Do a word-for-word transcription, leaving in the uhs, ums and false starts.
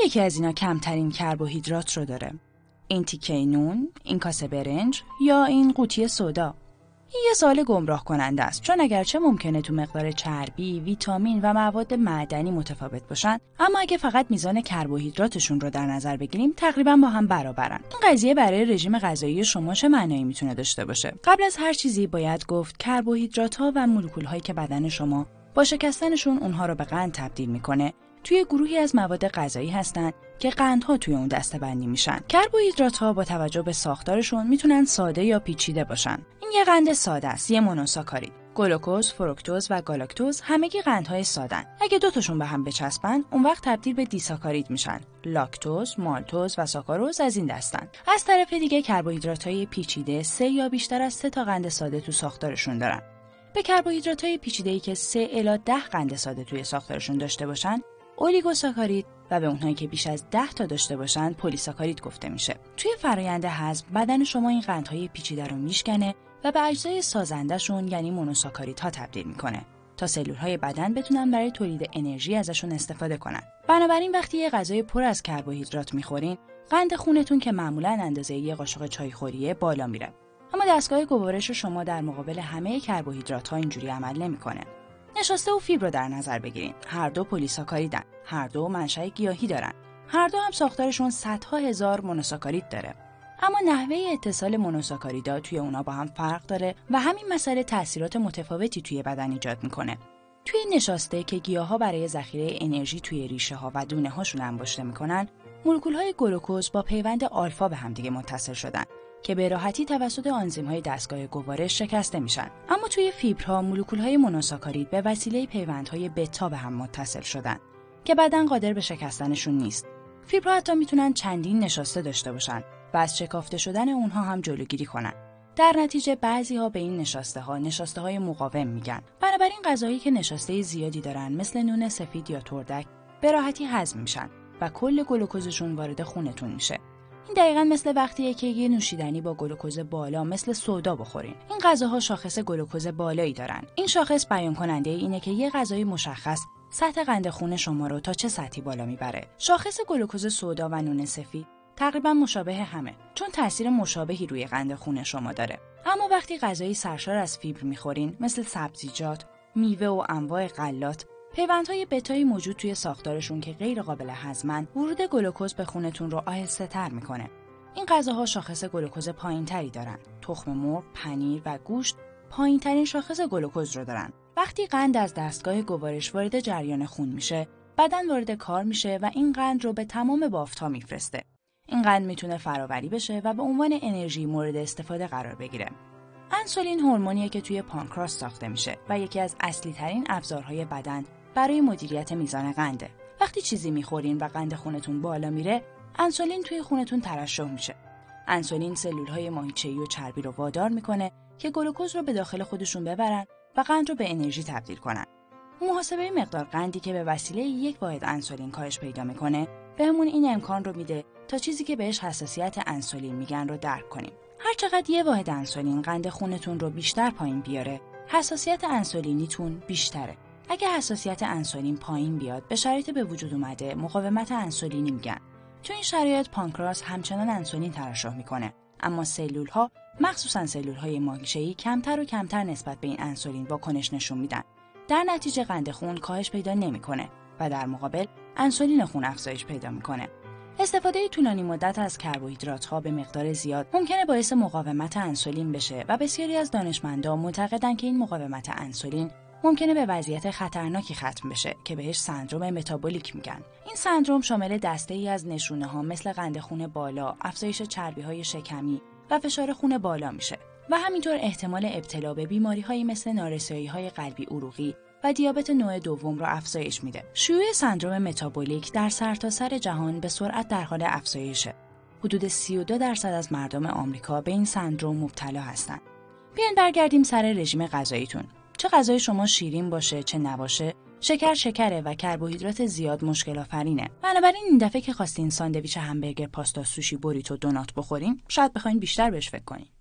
یکی از اینا کمترین کربوهیدرات رو داره؟ این تیکه نون، این کاسه برنج یا این قوطی سودا؟ این یه سوال گمراه کننده است، چون اگرچه ممکنه تو مقدار چربی، ویتامین و مواد معدنی متفاوت باشن، اما اگه فقط میزان کربوهیدراتشون رو در نظر بگیریم تقریبا با هم برابرن. این قضیه برای رژیم غذایی شما چه معنایی میتونه داشته باشه؟ قبل از هر چیزی باید گفت کربوهیدرات‌ها و مولکول‌هایی که بدن شما با شکستنشون اونها رو به قند تبدیل میکنه توی گروهی از مواد غذایی هستن که قندها توی اون دسته‌بندی میشن. کربوهیدرات‌ها با توجه به ساختارشون میتونن ساده یا پیچیده باشن. این یه قند ساده است، یه مونوساکارید. گلوکوز، فرکتوز و گالاکتوز همگی قندهای سادن. اگه دو تاشون به هم بچسبن، اون وقت تبدیل به دیساکارید میشن. لاکتوز، مالتوز و ساکاروز از این دستن. از طرف دیگه کربوهیدرات‌های پیچیده سه یا بیشتر از سه تا قند ساده تو ساختارشون دارن. به کربوهیدرات‌های پیچیده‌ای که سه الی ده قند ساده توی ساختارشون داشته باشن، اولیگوساکارید، و به اونهایی که بیش از ده تا داشته باشن پلیساکارید گفته میشه. توی فرآیند هضم بدن شما این قندهای پیچیده رو میشکنه و به اجزای سازنده‌شون یعنی مونوساکاریدها تبدیل میکنه تا سلول‌های بدن بتونن برای تولید انرژی ازشون استفاده کنن. بنابراین وقتی یه غذای پر از کربوهیدرات میخورین، قند خونتون که معمولاً اندازه یه قاشق چایخوریه بالا میره. اما دستگاه گوارش شما در مقابل همه کربوهیدرات‌ها اینجوری عمل نمیکنه. نشاسته و فیبر رو در نظر بگیرین. هر دو پلیساکاریدن، هر دو منشأ گیاهی دارن، هر دو هم ساختارشون صدها هزار مونوساکارید داره. اما نحوه اتصال مونوساکاریدها توی اونا با هم فرق داره و همین مسئله تأثیرات متفاوتی توی بدن ایجاد میکنه. توی نشاسته که گیاها برای ذخیره انرژی توی ریشه ها و دونه هاشون انباشته میکنن، مولکول‌های گلوکوز با پیوند آلفا به هم دیگه متصل شدن که به راحتی توسط آنزیم‌های دستگاه گوارش شکسته میشن. اما توی فیبرها مولکول‌های مونوساکارید به وسیله پیوندهای بتا به هم متصل شدن که بدن قادر به شکستنشون نیست. فیبرها حتی میتونن چندین نشاسته داشته باشن و از شکافته شدن اونها هم جلوگیری کنن. در نتیجه بعضی‌ها به این نشاسته‌ها نشاسته‌های مقاوم میگن. بنابراین غذاهایی که نشاسته زیادی دارن مثل نون سفید یا تردک به راحتی هضم میشن و کل گلوکوزشون وارد خونتون میشه. این دقیقاً مثل وقتیه که یه نوشیدنی با گلوکوز بالا مثل سودا بخورین. این غذاها شاخص گلوکوز بالایی دارن. این شاخص بیان کننده اینه که یه غذای مشخص سطح قند خون شما رو تا چه سطحی بالا میبره. شاخص گلوکوز سودا و نون سفید تقریباً مشابه همه، چون تاثیر مشابهی روی قند خون شما داره. اما وقتی غذایی سرشار از فیبر میخورین مثل سبزیجات، میوه و انواع غلات، پیوندهای بتایی موجود توی ساختارشون که غیر قابل هضمن، ورود گلوکوز به خونتون رو آهسته تر میکنه. این غذاها شاخص گلوکوز پایینتری دارن. تخم مرغ، پنیر و گوشت پایینترین شاخص گلوکوز رو دارن. وقتی قند از دستگاه گوارش وارد جریان خون میشه، بدن وارد کار میشه و این قند رو به تمام بافت‌ها میفرسته. این قند میتونه فراوری بشه و به عنوان انرژی مورد استفاده قرار بگیره. انسولین هورمونیه که توی پانکراس ساخته میشه و یکی از اصلی ترین ابزارهای بدن برای مدیریت میزان قنده. وقتی چیزی میخورین و قند خونتون بالا میره، انسولین توی خونتون ترشح میشه. انسولین سلولهای ماهیچه‌ای و چربی رو وادار میکنه که گلوکوز رو به داخل خودشون ببرن و قند رو به انرژی تبدیل کنن. محاسبه مقدار قندی که به وسیله یک واحد انسولین کاهش پیدا میکنه، بهمون این امکان رو میده تا چیزی که بهش حساسیت انسولین میگن رو درک کنیم. هر چقدر یه واحد انسولین قند خونتون رو بیشتر پایین بیاره، حساسیت انسولینیتون بیشتره. اگه حساسیت انسولین پایین بیاد، به شرایط به وجود اومده مقاومت انسولینی میگن. تو این شرایط پانکراس همچنان انسولین ترشح میکنه، اما سلول‌ها، مخصوصا سلول‌های ماهیچه‌ای، کمتر و کمتر نسبت به این انسولین واکنش نشون میدن. در نتیجه قند خون کاهش پیدا نمیکنه و در مقابل انسولین خون افزایش پیدا میکنه. استفاده طولانی مدت از کربوهیدرات‌ها به مقدار زیاد ممکنه باعث مقاومت انسولین بشه و بسیاری از دانشمندان معتقدن که این مقاومت انسولین ممکنه به وضعیت خطرناکی ختم بشه که بهش سندرم متابولیک میگن. این سندرم شامل دسته‌ای از نشونه‌ها مثل قند خون بالا، افزایش چربی‌های شکمی و فشار خون بالا میشه و همینطور احتمال ابتلا به بیماری‌هایی مثل نارسایی‌های قلبی عروقی و دیابت نوع دوم را افزایش میده. شیوع سندرم متابولیک در سرتاسر جهان به سرعت در حال افزایشه. حدود سی و دو درصد از مردم آمریکا به این سندرم مبتلا هستند. بیاین برگردیم سر رژیم غذاییتون. چه غذای شما شیرین باشه چه نباشه، شکر شکره و کربوهیدرات زیاد مشکل آفرینه. بنابراین این دفعه که خواستین ساندویچ همبرگر، پاستا، سوشی، بوریتو، دونات بخورین، شاید بخواین بیشتر بهش فکر کنین.